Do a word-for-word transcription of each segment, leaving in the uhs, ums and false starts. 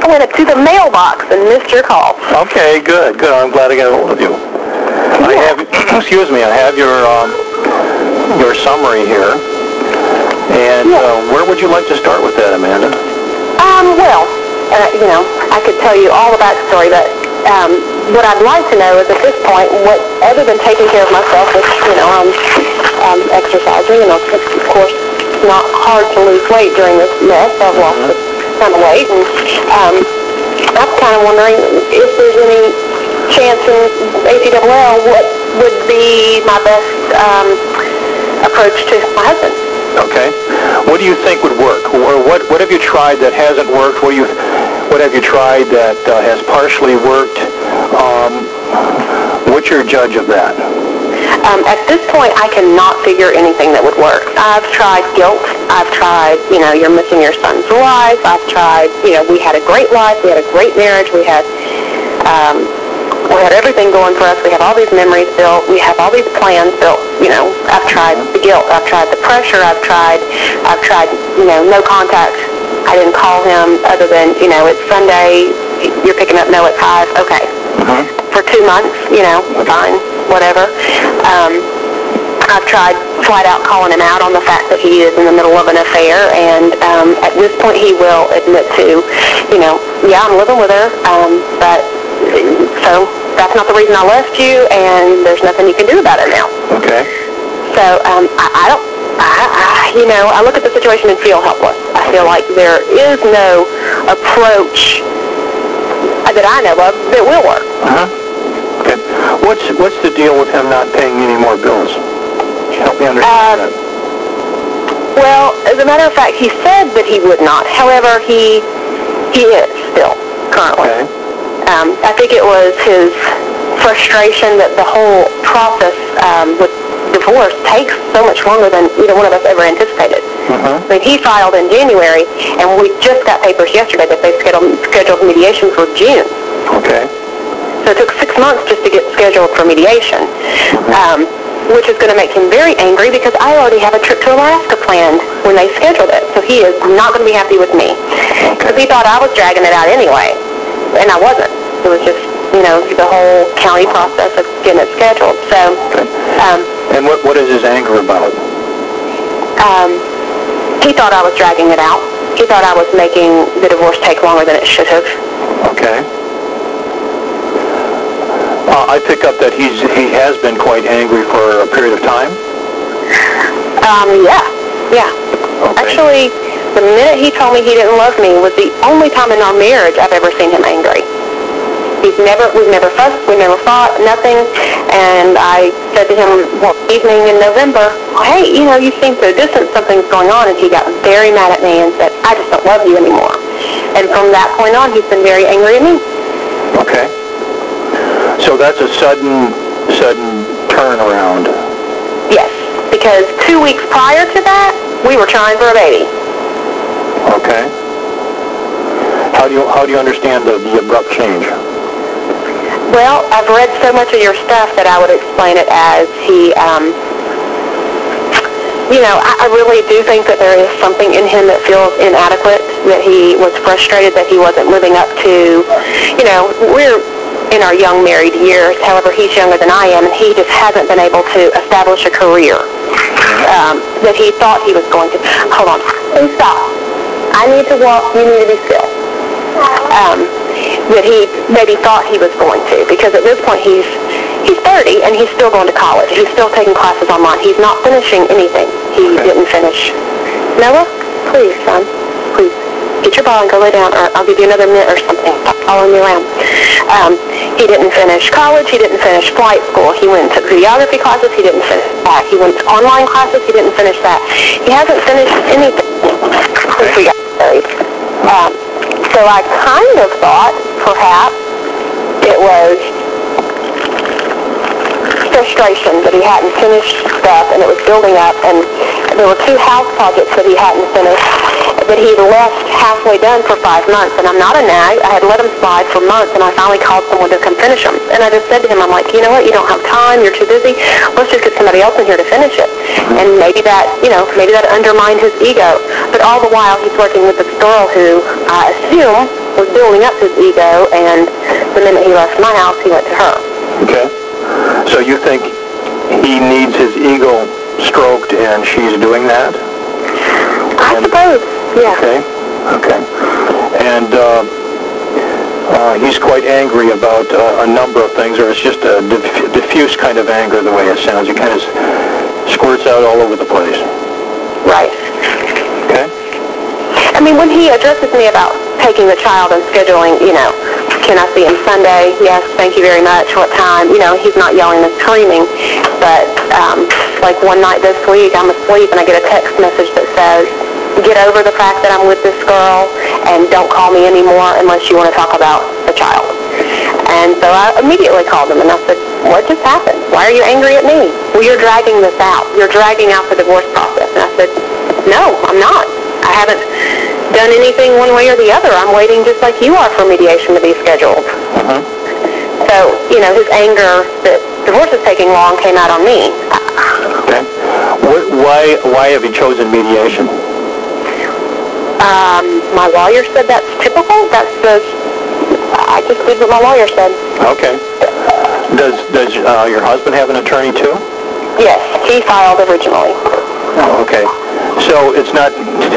I went up to the mailbox and missed your call. Okay, good, good. I'm glad I got a hold of you. Yeah. I have, excuse me, I have your um, your summary here. And yeah. uh, where would you like to start with that, Amanda? Um, well, uh, you know, I could tell you all the backstory, but um, what I'd like to know is at this point, what other than taking care of myself, which, you know, I'm um, exercising, and of course, it's not hard to lose weight during this mess. I've lost mm-hmm. a ton of weight, and um, I'm kind of wondering if there's any chance in A C L L, what would be my best um, approach to my husband. Okay. What do you think would work? Or what, what have you tried that hasn't worked? What, do you, what have you tried that uh, has partially worked? Um, what's your judge of that? Um, at this point, I cannot figure anything that would work. I've tried guilt. I've tried, you know, you're missing your son's life. I've tried, you know, we had a great life. We had a great marriage. We had... Um, We had everything going for us. We have all these memories built. We have all these plans built. You know, I've tried the guilt. I've tried the pressure. I've tried, I've tried, you know, no contact. I didn't call him other than, you know, it's Sunday. You're picking up. No, it's five. Okay. Uh-huh. For two months, you know, fine, whatever. Um, I've tried flat out calling him out on the fact that he is in the middle of an affair, and um, at this point he will admit to, you know, yeah, I'm living with her, um, but so that's not the reason I left you, and there's nothing you can do about it now. Okay. So um, I, I don't, I, I, you know, I look at the situation and feel helpless. I feel like there is no approach that I know of that will work. Uh-huh. Okay. What's what's the deal with him not paying any more bills? Help me understand uh, that. Well, as a matter of fact, he said that he would not. However, he he is still currently. Okay. Um, I think it was his frustration that the whole process um, with divorce takes so much longer than either one of us ever anticipated. Uh-huh. I mean, he filed in January, and we just got papers yesterday that they scheduled, scheduled mediation for June. Okay. So it took six months just to get scheduled for mediation, um, which is going to make him very angry because I already have a trip to Alaska planned when they scheduled it. So he is not going to be happy with me because he thought I was dragging it out anyway. And I wasn't. It was just, you know, the whole county process of getting it scheduled. So, okay. um, and what what is his anger about? Um, he thought I was dragging it out. He thought I was making the divorce take longer than it should have. Okay. Uh, I pick up that he's he has been quite angry for a period of time. Um, yeah, yeah. Okay. Actually, the minute he told me he didn't love me was the only time in our marriage I've ever seen him angry. He's never, we've never fussed, we never fought, nothing. And I said to him one evening in November, hey, you know, you seem so distant, something's going on. And he got very mad at me and said, I just don't love you anymore. And from that point on, he's been very angry at me. Okay. So that's a sudden, sudden turnaround. Yes, because two weeks prior to that, we were trying for a baby. Okay. How do you how do you understand the, the abrupt change? Well, I've read so much of your stuff that I would explain it as he, um, you know, I, I really do think that there is something in him that feels inadequate, that he was frustrated that he wasn't living up to, you know, we're in our young married years. However, he's younger than I am, and he just hasn't been able to establish a career um, that he thought he was going to. Hold on. Please stop. I need to walk. You need to be still. Um, that he maybe thought he was going to, because at this point he's he's thirty and he's still going to college. He's still taking classes online. He's not finishing anything. He okay. didn't finish. Noah, please, son, please get your ball and go lay down, or I'll give you another minute or something. Stop following me around. Um, he didn't finish college. He didn't finish flight school. He went and took videography classes. He didn't finish that. He went to online classes. He didn't finish that. He hasn't finished anything since we got married. Um, So I kind of thought, perhaps, it was frustration that he hadn't finished stuff and it was building up, and there were two house projects that he hadn't finished that he'd left halfway done for five months. And I'm not a nag. I had let him slide for months, and I finally called someone to come finish them. And I just said to him, I'm like, you know what, you don't have time, you're too busy, let's just get somebody else in here to finish it. And maybe that, you know, maybe that undermined his ego. But all the while he's working with this girl who I assume was building up his ego, and the minute he left my house, he went to her. Okay. So you think he needs his ego stroked, and she's doing that? I and, suppose, yeah. Okay, okay. And uh, uh, he's quite angry about uh, a number of things, or it's just a diff- diffuse kind of anger, the way it sounds. It kind of squirts out all over the place. Right. Okay. I mean, when he addresses me about taking the child and scheduling, you know, can I see him Sunday? Yes, thank you very much. What time? You know, he's not yelling and screaming. But, um, like one night this week, I'm asleep, and I get a text message that says, get over the fact that I'm with this girl, and don't call me anymore unless you want to talk about the child. And so I immediately called him, and I said, what just happened? Why are you angry at me? Well, you're dragging this out. You're dragging out the divorce process. And I said, no, I'm not. I haven't done anything one way or the other. I'm waiting just like you are for mediation to be scheduled. Uh-huh. So, you know, his anger that divorce is taking long came out on me. Okay. What, why, why have you chosen mediation? Um, my lawyer said that's typical. That's the... I just did what my lawyer said. Okay. Does does uh, your husband have an attorney too? Yes, he filed originally. Oh, okay. So it's not,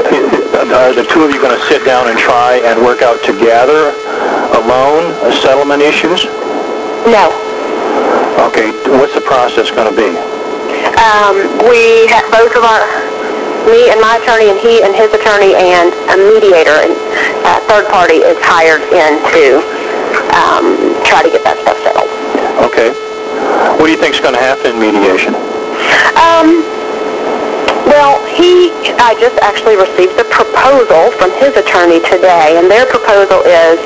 are the two of you going to sit down and try and work out together, alone, uh, settlement issues? No. Okay. What's the process going to be? Um, we have both of our, me and my attorney and he and his attorney and a mediator, and a third party is hired in to um, try to get that stuff settled. Okay. What do you think is going to happen in mediation? Um, well, he, I just actually received the proposal from his attorney today, and their proposal is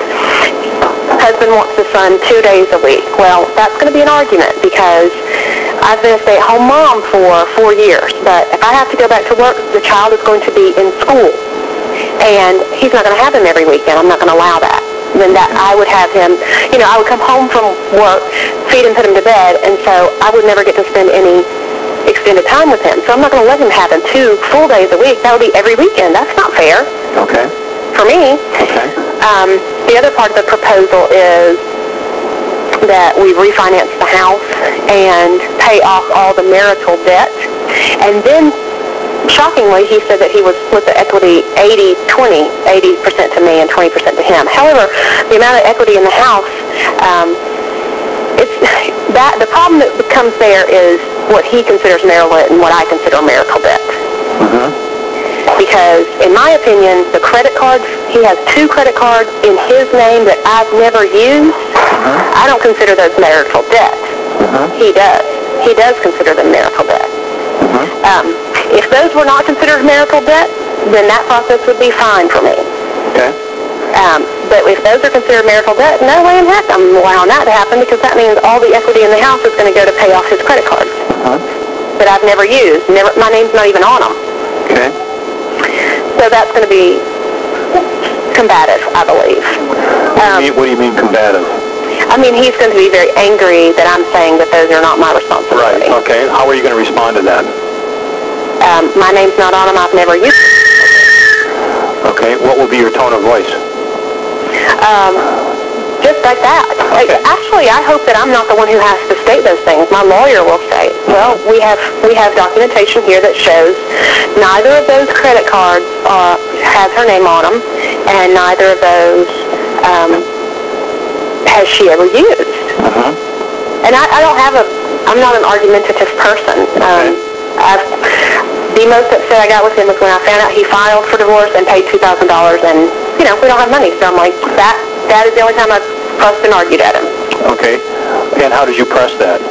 husband wants the son two days a week. Well, that's going to be an argument because I've been a stay-at-home mom for four years, but if I have to go back to work, the child is going to be in school, and he's not going to have him every weekend. I'm not going to allow that. Then that I would have him, you know, I would come home from work, feed him, put him to bed, and so I would never get to spend any extended time with him. So I'm not going to let him have him two full days a week. That would be every weekend. That's not fair. Okay. For me. Okay. Um, the other part of the proposal is that we refinance the house and pay off all the marital debt. And then, shockingly, he said that he would split the equity eighty twenty, eighty percent to me and twenty percent to him. However, the amount of equity in the house, um, it's that the problem that becomes there is what he considers marital debt and what I consider marital debt. Mm-hmm. Because, in my opinion, the credit cards, he has two credit cards in his name that I've never used. Mm-hmm. I don't consider those marital debt. Mm-hmm. He does. He does consider them marital debt. Mm-hmm. Um, if those were not considered marital debt, then that process would be fine for me. Okay. Um, but if those are considered marital debt, no way in heck I'm allowing that to happen, because that means all the equity in the house is going to go to pay off his credit cards Uh-huh. that I've never used. Never, my name's not even on them. Okay. So that's going to be combative, I believe. What do you mean, what do you mean combative? I mean, he's going to be very angry that I'm saying that those are not my responsibility. Right. Okay. How are you going to respond to that? Um, my name's not on them. I've never used them. Okay. What will be your tone of voice? Um, just like that. Okay. Actually, I hope that I'm not the one who has to state those things. My lawyer will say, well, we have we have documentation here that shows neither of those credit cards uh, has her name on them, and neither of those um, has she ever used. Uh-huh. And I, I don't have a, I'm not an argumentative person. Um, Okay. I've, the most upset I got with him was when I found out he filed for divorce and paid two thousand dollars, and, you know, we don't have money. So I'm like, that that is the only time I've fussed and argued at him. Okay. And how did you press that?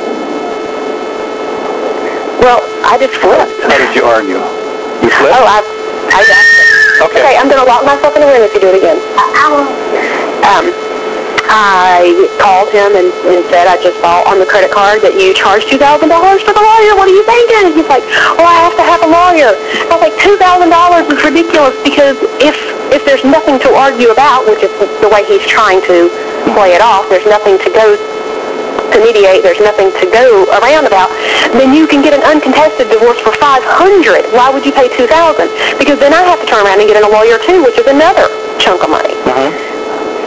Well, I just flipped. How did you argue? You flipped? Oh, I, I got it. Okay. Okay, I'm going to lock myself in a room if you do it again. Um, I called him and, and said, I just saw on the credit card that you charged two thousand dollars for the lawyer. What are you thinking? And he's like, well, I have to have a lawyer. I was like, two thousand dollars is ridiculous, because if if there's nothing to argue about, which is the way he's trying to play it off, there's nothing to go to mediate, there's nothing to go around about, then you can get an uncontested divorce for five hundred dollars. Why would you pay two thousand dollars? Because then I have to turn around and get in a lawyer too, which is another chunk of money. Uh-huh.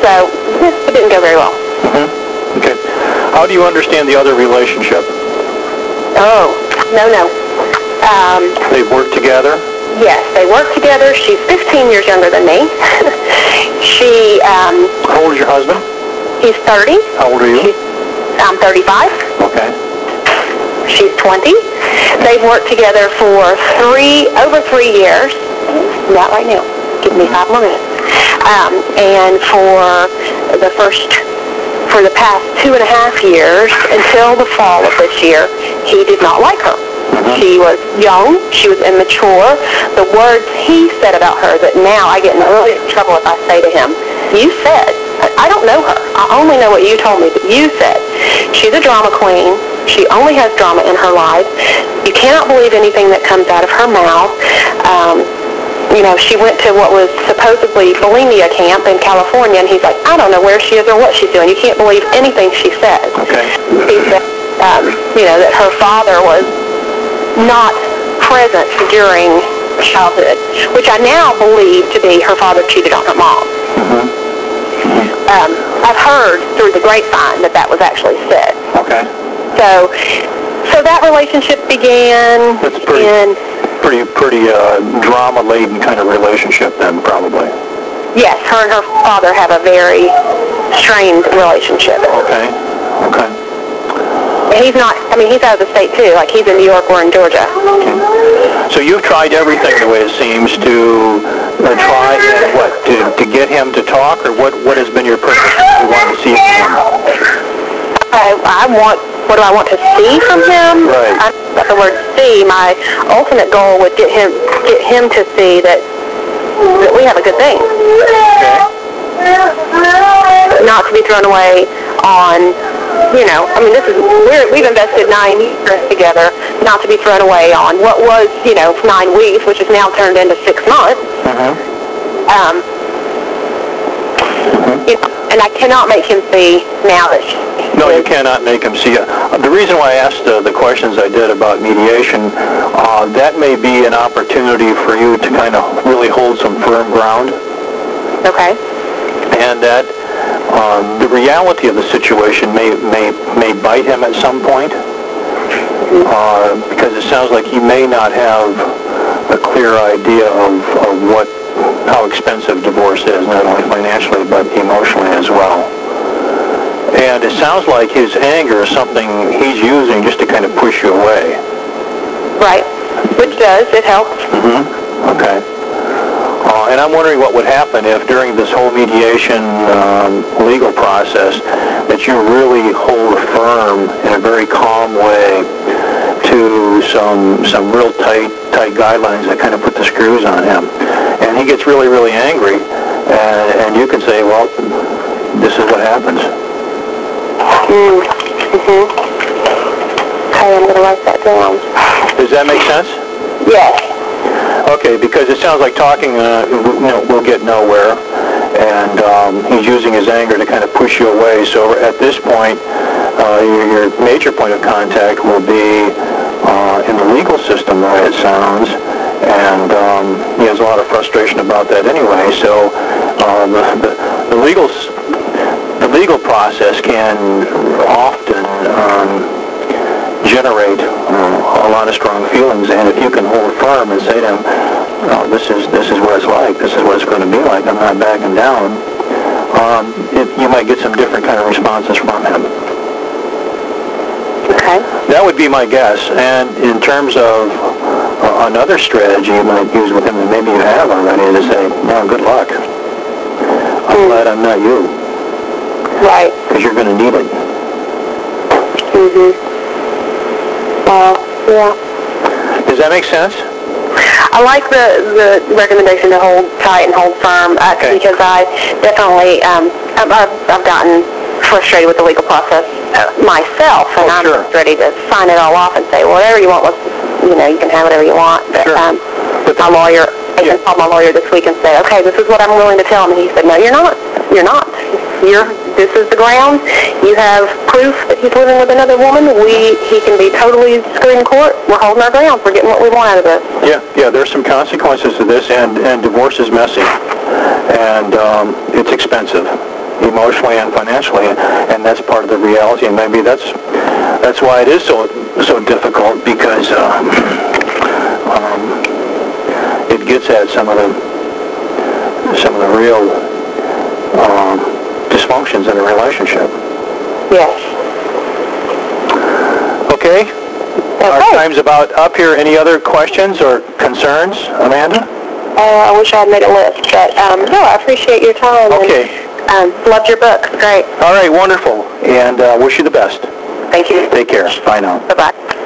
So it didn't go very well. Mm-hmm. Okay. How do you understand the other relationship? Oh, no, no. Um, They've worked together? Yes, they work together. She's fifteen years younger than me. she, um... How old is your husband? He's thirty. How old are you? She's, I'm thirty-five. Okay. She's twenty. They've worked together for three, over three years. Not right now. Give me five more minutes. Um, and for the first, for the past two and a half years, until the fall of this year, he did not like her. Mm-hmm. She was young. She was immature. The words he said about her that now I get in really trouble if I say to him, you said, I don't know her. I only know what you told me, but you said. She's a drama queen. She only has drama in her life. You cannot believe anything that comes out of her mouth. Um, you know, she went to what was supposedly bulimia camp in California, and he's like, I don't know where she is or what she's doing. You can't believe anything she says. Okay. He said, um, you know, that her father was not present during childhood, which I now believe to be her father cheated on her mom. Mm-hmm. Um, I've heard through the grapevine that that was actually said. Okay. So, so that relationship began That's pretty, in... pretty, pretty uh, drama-laden kind of relationship then, probably. Yes, her and her father have a very strained relationship. Okay, okay. He's not, I mean, he's out of the state too. Like, he's in New York, we're in Georgia. Okay. So you've tried everything, the way it seems, to uh, try, and what, to, to get him to talk, or what, what has been your purpose? You want to see from him? I, I want, what do I want to see from him? Right. I got the word see. My ultimate goal would get him, get him to see that, that we have a good thing. Okay. Not to be thrown away on, you know, I mean, this is, we're, we've invested nine years together, not to be thrown away on what was, you know, nine weeks, which has now turned into six months. Mm-hmm. Um, Mm-hmm. you know, and I cannot make him see now that she No, you cannot make him see it. The reason why I asked uh, the questions I did about mediation, uh, that may be an opportunity for you to kind of really hold some firm ground. Okay. And that uh, the reality of the situation may, may, may bite him at some point, uh, because it sounds like he may not have a clear idea of, of what, how expensive divorce is, not only financially but emotionally as well. And it sounds like his anger is something he's using just to kind of push you away. Right. Which does. It helps. Mm-hmm. Okay. Uh, and I'm wondering what would happen if during this whole mediation um, legal process that you really hold firm in a very calm way to some some real tight tight guidelines that kind of put the screws on him. And he gets really, really angry, and, and you can say, well, this is what happens. Mm. Mm-hmm. Okay, I'm going to write that down. Does that make sense? Yes. Okay, because it sounds like talking uh, you know, will get nowhere, and um, he's using his anger to kind of push you away. So at this point, uh, your, your major point of contact will be uh, in the legal system, the way it sounds, and um, he has a lot of frustration about that anyway. So uh, the, the, the legal the legal process can often um, generate uh, a lot of strong feelings, and if you can hold firm and say to him, oh, this is this is what it's like, this is what it's going to be like, I'm not backing down, um, it, you might get some different kind of responses from him. Okay. That would be my guess. And in terms of uh, another strategy you might use with him, and maybe you have already, to say, well, good luck. I'm mm. glad I'm not you. Right. Because you're going to need it. Mm-hmm. Well, yeah. Does that make sense? I like the, the recommendation to hold tight and hold firm, uh, okay. because I definitely, um, I've, I've gotten frustrated with the legal process myself, and oh, I'm sure. just ready to sign it all off and say, well, whatever you want, let's, you know, you can have whatever you want. But, sure. um, but my lawyer, I yeah. can call my lawyer this week and say, okay, this is what I'm willing to tell him. And he said, no, you're not. You're not. You're, this is the ground. You have proof that he's living with another woman. We, he can be totally screwed in court. We're holding our ground. We're getting what we want out of this. Yeah, yeah, there's some consequences to this, and, and divorce is messy, and um, it's expensive. emotionally and financially, and that's part of the reality. And maybe that's that's why it is so so difficult, because um, um, it gets at some of the some of the real um, dysfunctions in a relationship. Yes. Okay. Okay. Our time's about up here. Any other questions or concerns, Amanda? Uh, I wish I had made a list, but um, no, I appreciate your time. Okay. And, um, loved your book. Great. All right, wonderful. And uh, wish you the best. Thank you. Take care. Bye now. Bye-bye.